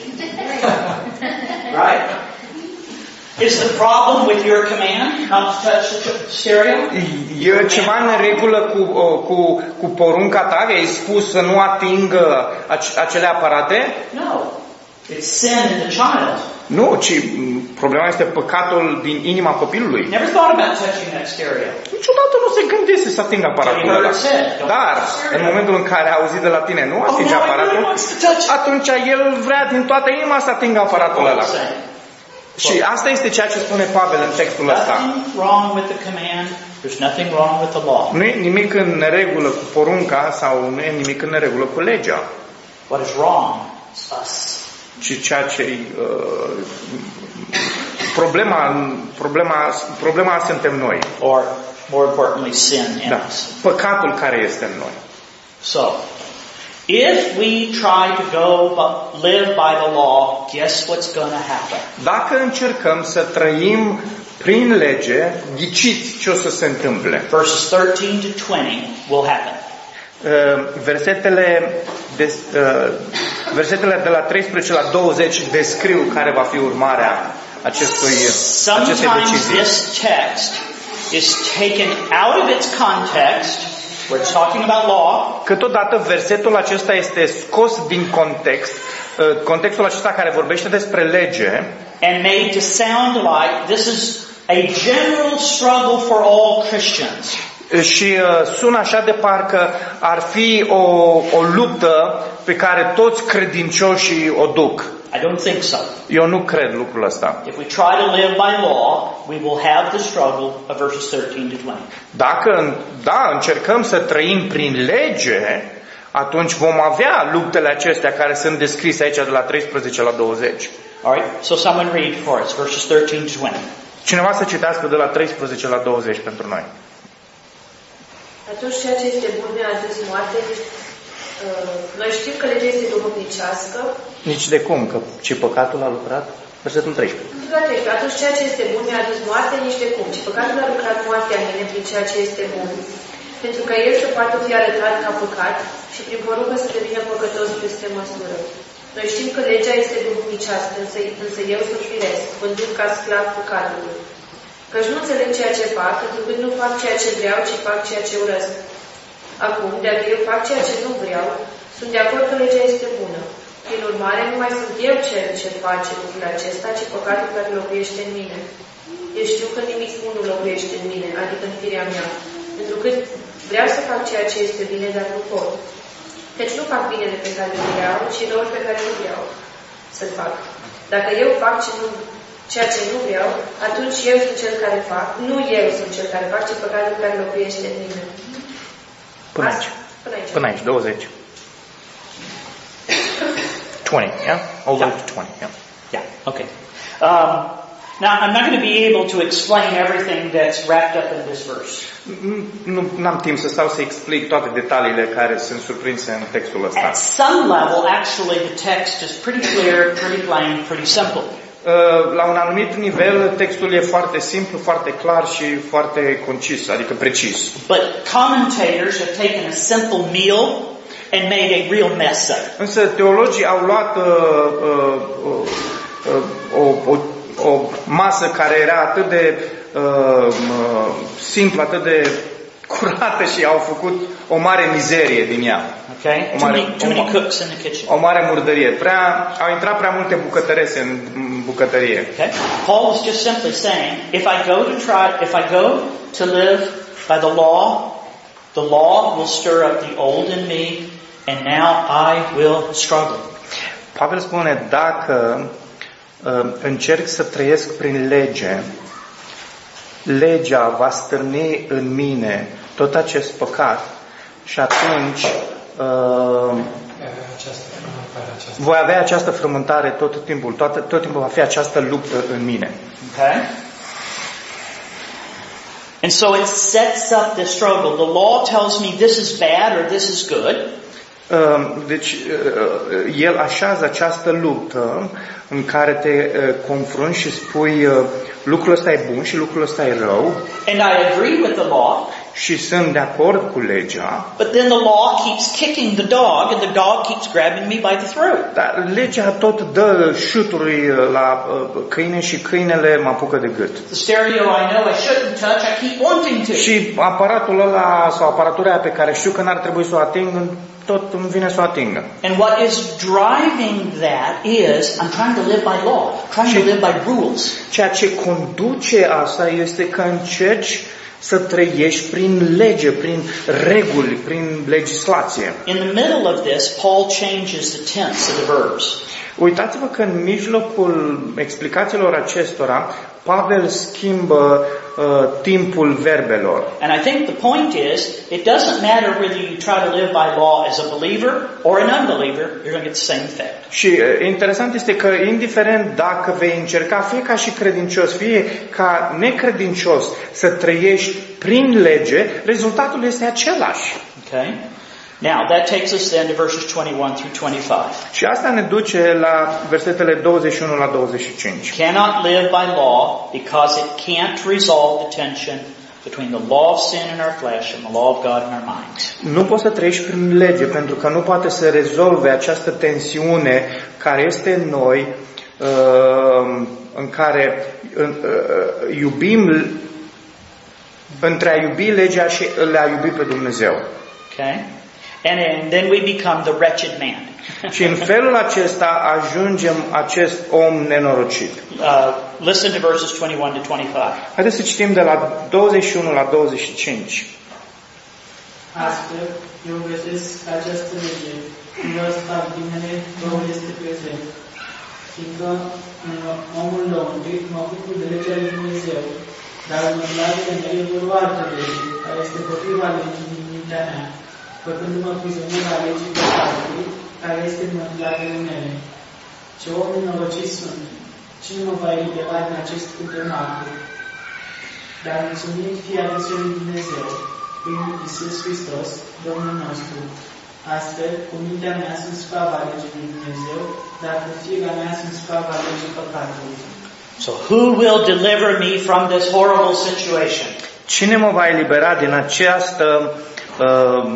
Right? Is the problem with your command not to touch the stereo? E ceva în regulă cu, cu, cu porunca ta? I-ai spus să nu atingă acele aparate? No. It's sin in the child. Nu, ci problema este păcatul din inima copilului. Never thought about touching that stereo. Niciodată nu se gândise să atingă aparatul ăla. Dar, în momentul în care a auzit de la tine, nu atinge aparatul, atunci el vrea din toată inima să atingă aparatul ăla. Și asta este ceea ce spune Pavel în textul ăsta. Nu e nimic în neregulă cu porunca sau nu e nimic în neregulă cu legea. What is wrong is us. Și ceea ce uh, problema, problema, problema suntem noi. Or more importantly, sin in Da. us. Păcatul care este în noi. So, if we try to go but live by the law, guess what's going to happen? Dacă încercăm să trăim prin lege, ghiciți ce o să se întâmple. Verses thirteen to twenty will happen. Uh, versetele, de, uh, versetele de la treisprezece la douăzeci descriu care va fi urmarea acestui, acestei Sometimes decizii. this text is taken out of its context, where it's talking about law, Câteodată versetul acesta este scos din context, uh, contextul acesta care vorbește despre lege, and made to sound like this is a general struggle for all Christians. și uh, sună așa de parcă ar fi o, o luptă pe care toți credincioșii o duc. I don't think so. Eu nu cred lucrul ăsta. If we try to live by law, we will have the struggle of verses thirteen to twenty. Dacă, da, încercăm să trăim prin lege, atunci vom avea luptele acestea care sunt descrise aici de la treisprezece la douăzeci. All right, so someone read for us, verses thirteen to twenty. Cineva să citească de la treisprezece la douăzeci pentru noi. Atunci ceea ce este bun ne-a adus moarte. Noi știm că legea este duhovnicească. Nici de cum, că ce păcatul a lucrat? Versetul treisprezece. Atunci ceea ce este bun mi-a adus moarte, nici de cum. Și păcatul a lucrat moartea în mine prin ceea ce este bun. Pentru că el să poată fi arătat ca păcat și prin poruncă să devină păcătos peste măsură. Noi știm că legea este duhovnicească, însă, însă eu sunt firesc, vândut ca sclav păcatului. Căci nu înțeleg ceea ce fac, întrucât nu fac ceea ce vreau, ci fac ceea ce urăsc. Acum, dacă eu fac ceea ce nu vreau, sunt de acord că legea este bună. Prin urmare, nu mai sunt eu cel ce face lucrul acesta, ci păcatul care locuiește în mine. Eu știu că nimic bun nu locuiește în mine, adică în firea mea. Întrucât vreau să fac ceea ce este bine, dar nu pot. Deci nu fac binele pe care îl vreau, ci răul pe care nu vreau să-l fac. Dacă eu fac ce nu, ceea ce nu vreau, atunci eu sunt cel care fac. Nu eu sunt cel care fac, ci păcatul care locuiește în mine. Până aici. Până aici. Până aici, douăzeci. twenty, yeah? All the way to twenty, yeah. Yeah, okay. Um, Now, I'm not going to be able to explain everything that's wrapped up in this verse. Nu am timp să stau să explic toate detaliile care sunt surprinse în textul ăsta. At some level, actually, the text is pretty clear, pretty plain, pretty simple. La un anumit nivel, textul e foarte simplu, foarte clar și foarte concis, adică precis. But commentators have taken a simple meal and made a real mess of it. Însă teologii au luat uh, uh, uh, o, o, o masă care era atât de uh, uh, simplă, atât de curată și au făcut o mare mizerie din ea. Okay? O Too mare, many, too many cooks in the kitchen. o mare murdărie. Prea, au intrat prea multe bucătărese în bucătărie. Okay? Paul is just simply saying, if I go to try, if I go to live by the law, the law will stir up the old in me, and now I will struggle. Pavel spune, dacă uh, încerc să trăiesc prin lege, legea va stârni în mine tot acest păcat și atunci uh, voi avea această frământare tot timpul, tot, tot timpul va fi această luptă în mine. Okay? And so it sets up the struggle. The law tells me this is bad or this is good. Deci el așează această luptă în care te confrunți și spui lucrul ăsta e bun și lucrul ăsta e rău. And I agree with the law. Și sunt de acord cu legea. But then the law keeps kicking the dog and the dog keeps grabbing me by the throat. Dar legea tot dă șuturi la câine și câinele mă apucă de gât. The stereo I know I shouldn't touch, I keep wanting to. Și aparatul ăla sau aparatura aia pe care știu că n-ar trebui să o ating, tot îmi vine să o atingă. And what is driving that is I'm trying to live by law, trying to live by rules. Ceea ce conduce asta este că încerci să trăiești prin lege, prin reguli, prin legislație. In the middle of this, Paul changes the tense of the verbs. Uitați-vă că în mijlocul explicațiilor acestora, Pavel schimbă uh, timpul verbelor. And I think the point is, it doesn't matter whether you try to live by law as a believer or an unbeliever, you're going to get the same effect. Și uh, interesant este că indiferent dacă vei încerca fie ca și credincios, fie ca necredincios să trăiești prin lege, rezultatul este același. Okay? Now, that takes us then to verses twenty-one through twenty-five. Și asta ne duce la versetele douăzeci și unu la douăzeci și cinci. Cannot live by law because it can't resolve the tension between the law of sin in our flesh and the law of God in our minds. Nu poți să trăiești prin lege pentru că nu poate să rezolve această tensiune care este în noi, în care iubim între a iubi legea și a iubi pe Dumnezeu. Okay? And, and then we become the wretched man. Și în felul acesta ajungem acest om nenorocit. Uh, listen to verses twenty-one to twenty-five. Haideți să citim de la douăzeci și unu la douăzeci și cinci. Astfel, eu găsesc această lege, când ăsta binele rău este prezent. Fiindcă în omul lăuntric mă bucur de legea lui Dumnezeu, dar în mădularele mele vor o altă lege, care este potriva legii din mintea mea, făcându-mă prizonier la legii păcatului, care este în mădularele mele. Ce om nenorocit sunt! Cine mă va elibera din acest cât de mare? Dar mulțumit fie adusă lui Dumnezeu, prin Iisus Hristos, Domnul nostru. Astfel, cu mintea mea sunt sclava legii lui Dumnezeu, dar cu firea mea sunt sclava legii păcatului. So who will deliver me from this horrible situation? Cine mă va elibera din această uh,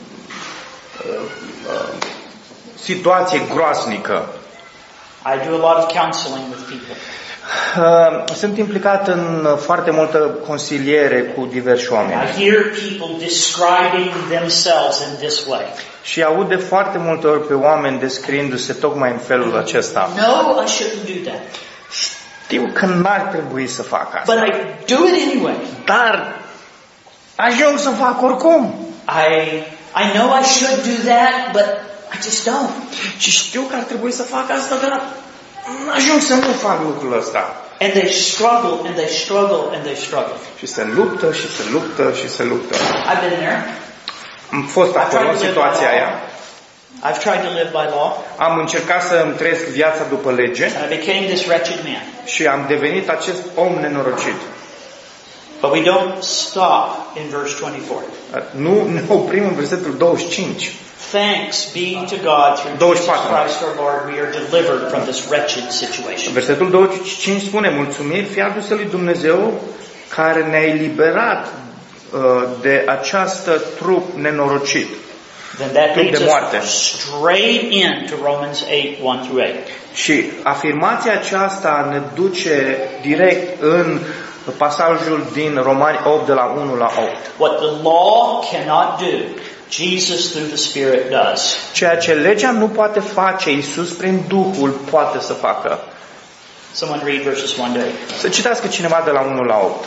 uh, situație groaznică? I do a lot of counseling with people. Uh, sunt implicat în foarte multă consiliere cu diversi oameni. I hear people describing themselves in this way. Și aud de foarte multe ori pe oameni descriindu-se tocmai în felul acesta. No, I shouldn't do that. Știu că n-ar trebui să fac asta. But I do it anyway. Dar ajung să fac oricum. I I know I should do that, but I just don't. Și știu că ar trebui să fac asta, dar ajung să nu fac lucrul ăsta. And they struggle, and they struggle, and they struggle. Și se luptă, și se luptă, și se luptă. I've been there. Am fost acolo în situația aia. I've tried to live by law. Am încercat să îmi trăiesc viața după lege. And I became this wretched man. Și am devenit acest om nenorocit. But we don't stop in verse twenty-four. Nu ne oprim în versetul douăzeci și cinci. Thanks be to God through douăzeci și Jesus patru. Christ our Lord, we are delivered from this wretched situation. Versetul douăzeci și cinci spune: mulțumiri fie aduse lui Dumnezeu care ne-a eliberat uh, de această trup nenorocit. Then that Trup leads de moarte. us straight into Romans eight, one through eight. Și afirmația aceasta ne duce direct în pasajul din Romani opt, de la unu la opt. What the law cannot do, Jesus through the Spirit does. Ceea ce legea nu poate face, Iisus prin Duhul poate să facă. Someone read verses one to eight. Să citească cineva de la unu la opt.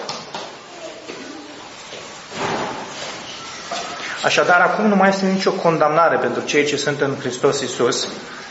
Așadar, acum nu mai este nicio condamnare pentru cei ce sunt în Hristos Iisus,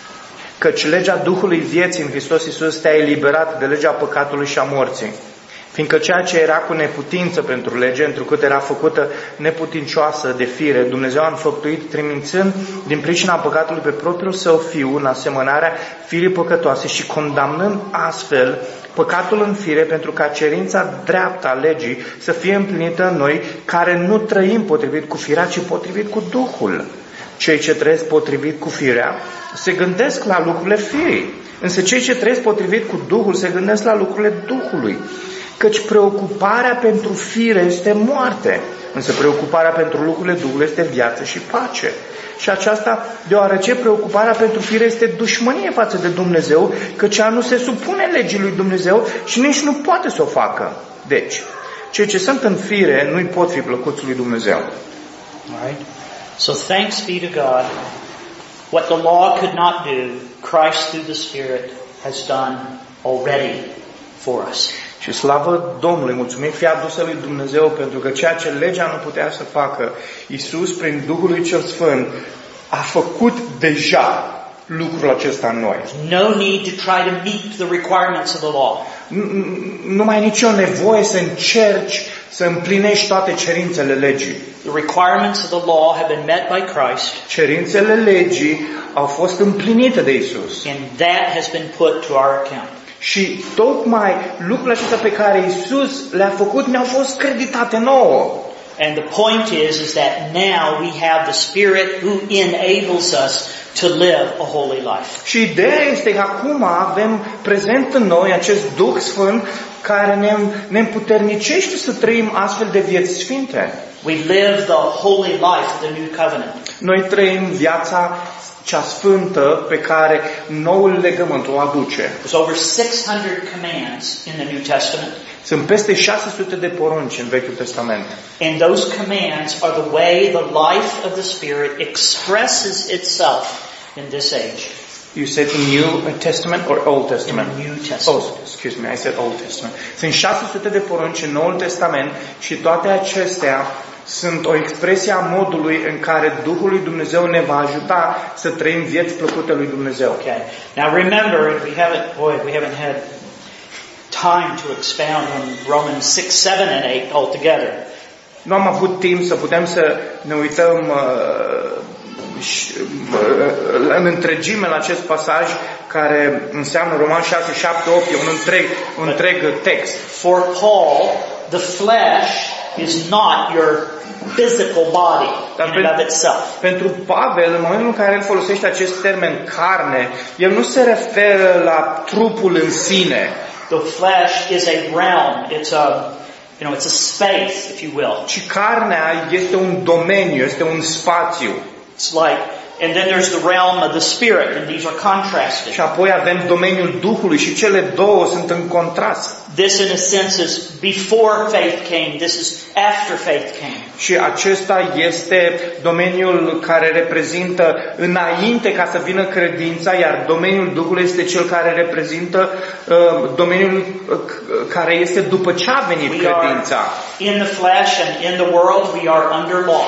căci legea Duhului vieții în Hristos Iisus te-a eliberat de legea păcatului și a morții. Fiindcă ceea ce era cu neputință pentru lege, întrucât era făcută neputincioasă de fire, Dumnezeu a înfăptuit trimințând din pricina păcatului pe propriul său Fiu în asemănarea firii păcătoase și condamnând astfel păcatul în fire pentru ca cerința dreaptă a legii să fie împlinită în noi, care nu trăim potrivit cu firea, ci potrivit cu Duhul. Cei ce trăiesc potrivit cu firea se gândesc la lucrurile firii, însă cei ce trăiesc potrivit cu Duhul se gândesc la lucrurile Duhului. Căci preocuparea pentru fire este moarte, însă preocuparea pentru lucrurile Duhului este viață și pace. Și aceasta deoarece preocuparea pentru fire este dușmănie față de Dumnezeu, căci ea nu se supune legii lui Dumnezeu și nici nu poate să o facă. Deci, cei ce sunt în fire nu-i pot fi plăcuți lui Dumnezeu. Alright. So thanks be to God. What the law could not do, Christ through the Spirit has done already for us. Și slavă Domnului, mulțumim fie adusă lui Dumnezeu, pentru că ceea ce legea nu putea să facă, Iisus prin Duhul lui cel Sfânt a făcut deja lucrul acesta în noi. No need to try to meet the requirements of the law. Nu mai ai nicio nevoie să încerci să împlinești toate cerințele legii. The requirements of the law have been met by Christ. Cerințele legii au fost împlinite de Iisus. And that has been put to our account. Și tocmai lucrurile acestea pe care Iisus le-a făcut ne-au fost creditate nouă. And the point is, is that now we have the Spirit who enables us to live a holy life. Și ideea este că acum avem prezent în noi acest Duh Sfânt care ne, ne împuternicește să trăim astfel de vieți sfinte. We live the holy life of the new covenant. Noi trăim viața cea sfântă pe care noul legământ o aduce. There's over six hundred commands in the New Testament. Sunt peste șase sute de porunci în Vechiul Testament. And those commands are the way the life of the Spirit expresses itself in this age. You said New Testament or Old Testament? In the New Testament. Oh, excuse me, I said Old Testament. Sunt șase sute de porunci în Noul Testament și toate acestea sunt o expresie a modului în care Duhul lui Dumnezeu ne va ajuta să trăim vieți plăcute lui Dumnezeu. Okay. Now remember, we haven't, boy, we haven't had time to expound on Romans six, seven, and eight altogether. Nu am avut timp să putem să ne uităm uh, și, uh, în întregime la acest pasaj care înseamnă Roman șase, șapte, opt, e un întreg, un întreg text. For Paul, the flesh is not your physical body in and of itself. Pentru Pavel, în momentul în care el folosește acest termen carne, el nu se referă la trupul în sine. The flesh is a realm. It's a, you know, it's a space, if you will. Ci carnea este un domeniu, este un spațiu. It's like, and then there's the realm of the Spirit, and these are contrasted. Și apoi avem domeniul Duhului și cele două sunt în contrast. This, in a sense, is before faith came. This is after faith came. Și acesta este domeniul care reprezintă înainte ca să vină credința, iar domeniul Duhului este cel care reprezintă uh, domeniul uh, care este după ce a venit We credința. are in the flesh and in the world we are under law.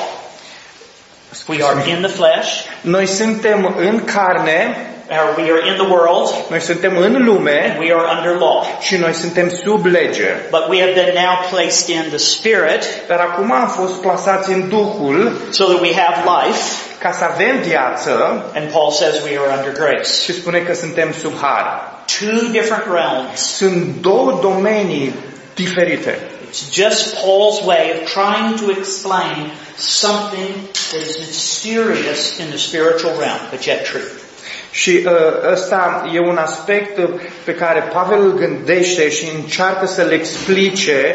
We are in the flesh. Noi suntem în carne, Or we are in the world. noi suntem în lume And we are under law. și noi suntem sub lege. But we have been now placed in the Spirit, Dar acum am fost plasați în Duhul so that we have life. ca să avem viață, and Paul says we are under grace. și spune că suntem sub har. Two different realms. Sunt două domenii diferite. It's just Paul's way of trying to explain something that is mysterious in the spiritual realm, but yet true. Și uh, ăsta e un aspect pe care Pavel îl gândește și încearcă să-l explice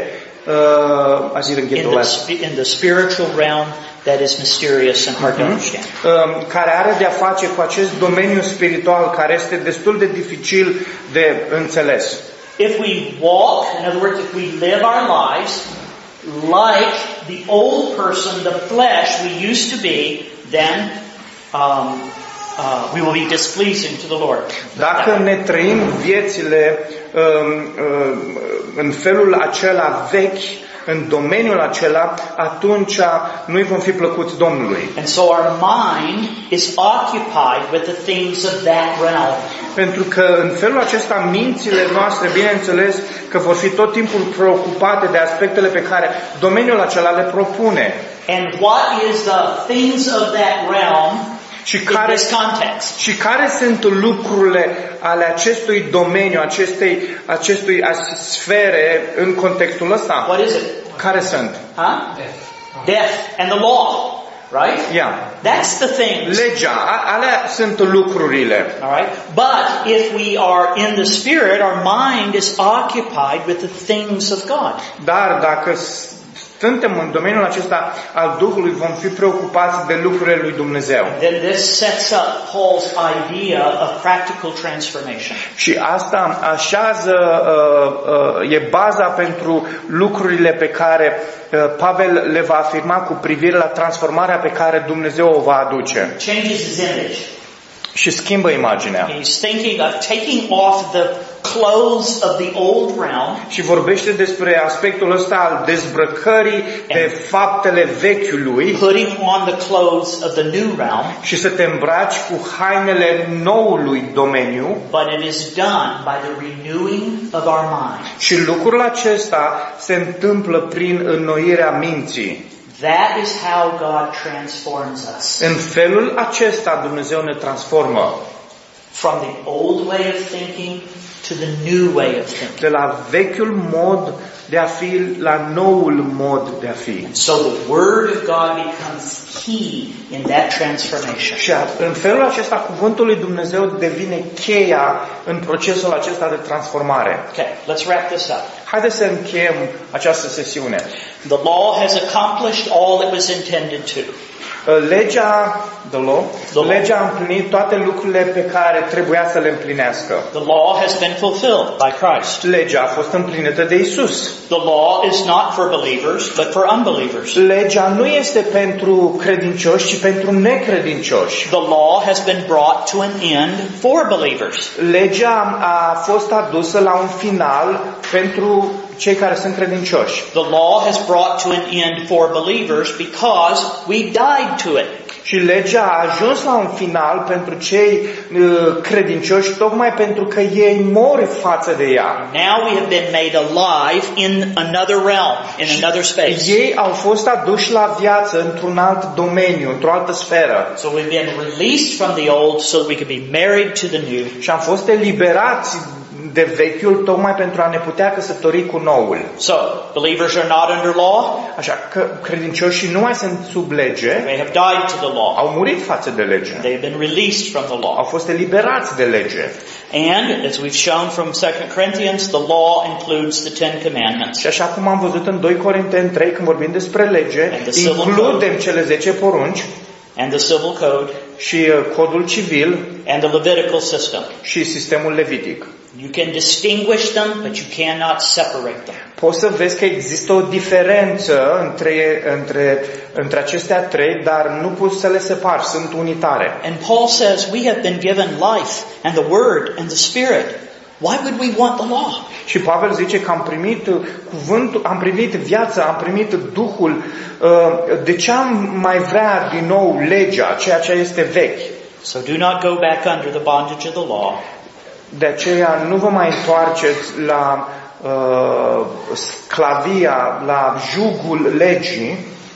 uh, azi in, the, in the spiritual realm that is mysterious and hard to understand. Uh, care are de a face cu acest domeniu spiritual care este destul de dificil de înțeles. If we walk, in other words, if we live our lives like the old person, the flesh we used to be, then um, uh, we will be displeasing to the Lord. Dacă ne trăim viețile um, um, în felul acela vechi, în domeniul acela, atunci noi vom fi plăcuți Domnului. And so our mind is occupied with the things of that realm. Pentru că în felul acesta mințile noastre, bineînțeles, că vor fi tot timpul preocupate de aspectele pe care domeniul acela le propune. And what is the things of that realm și in care, this context? Și care sunt lucrurile ale acestui domeniu, acestei, acestui sfere în contextul ăsta? What is it? Care sunt? Huh? Death. Death and the law, right? Yeah. That's the things. Legea, alea sunt lucrurile. All right. But if we are in the Spirit, our mind is occupied with the things of God. Dar dacă suntem în domeniul acesta al Duhului, vom fi preocupați de lucrurile lui Dumnezeu. Then this sets up Paul's idea of practical transformation. Și asta așează, uh, uh, e baza pentru lucrurile pe care uh, Pavel le va afirma cu privire la transformarea pe care Dumnezeu o va aduce. Changes his image. Și schimbă imaginea. He's thinking of taking off the clothes of the old realm. Și vorbește despre aspectul ăsta al dezbrăcării de faptele vechiului. Putting on the clothes of the new realm. Și să te îmbraci cu hainele noului domeniu. But it is done by the renewing of our mind. Și lucrul acesta se întâmplă prin înnoirea minții. That is how God transforms us. În felul acesta Dumnezeu ne transformă. From the old way of thinking to the new way of thinking. De la vechiul mod de a fi la noul mod de a fi. So the Word of God becomes key in that transformation. Și în felul acesta cuvântul lui Dumnezeu devine cheia în procesul acesta de transformare. Okay, let's wrap this up. Haideți să încheiem această sesiune. The law has accomplished all it was intended to. Legea, the law, the law. Legea a împlinit toate lucrurile pe care trebuia să le împlinească. The law has been fulfilled by Christ. Legea a fost împlinită de Isus. The law is not for believers, but for unbelievers. Legea nu este pentru credincioși, ci pentru necredincioși. The law has been brought to an end for believers. Legea a fost adusă la un final pentru cei care sunt credincioși. The law has brought to an end for believers because we died to it. Și legea a ajuns la un final pentru cei uh, credincioși tocmai pentru că ei mor față de ea. Now we have been made alive in another realm, in another space. Ei au fost aduși la viață într-un alt domeniu, într-o altă sferă. So we've been released from the old so that we could be married to the new. Și am fost eliberați de vechiul tocmai pentru a ne putea căsători cu noul. So, believers are not under law. Așa că credincioșii nu mai sunt sub lege. They have died to the law. Au murit față de lege. They have been released from the law. Au fost eliberați de lege. And, as we've shown from Second Corinthians, the law includes the Ten Commandments. Și așa cum am văzut în doi Corinteni trei, când vorbim despre lege, includem cele zece porunci. And the civil code. Și codul civil. And the Levitical system. Și sistemul levitic. You can distinguish them, but you cannot separate them. Poți să vezi că există o diferență între, între, între acestea trei, dar nu poți să le separi, sunt unitare. And Paul says we have been given life and the Word and the Spirit. Why would we want the law? Și Pavel zice că am primit cuvântul, am primit viața, am primit Duhul. De ce am mai vrea din nou legea, ceea ce este vechi? So do not go back under the bondage of the law. De aceea nu vă mai întoarceți la uh, sclavia, la jugul legii.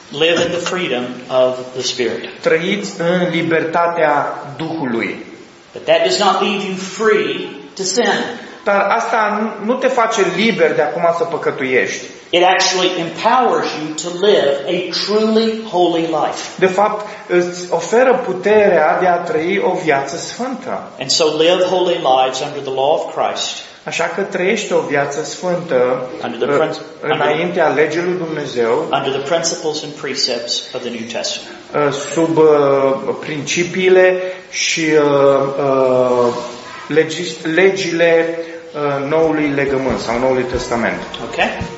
Live in the freedom of the Spirit. Trăiți în libertatea Duhului. But that does not leave you free to sin. Dar asta nu te face liber de acum să păcătuiești. It actually empowers you to live a truly holy life. De fapt, îți oferă puterea de a trăi o viață sfântă. And so live holy lives under the law of Christ. Așa că trăiește o viață sfântă Under the prin- înaintea legii lui Dumnezeu, under the principles and precepts of the New Testament. sub uh, principiile și uh, uh, legi, legile uh, Noului Legământ sau Noului Testament. Okay?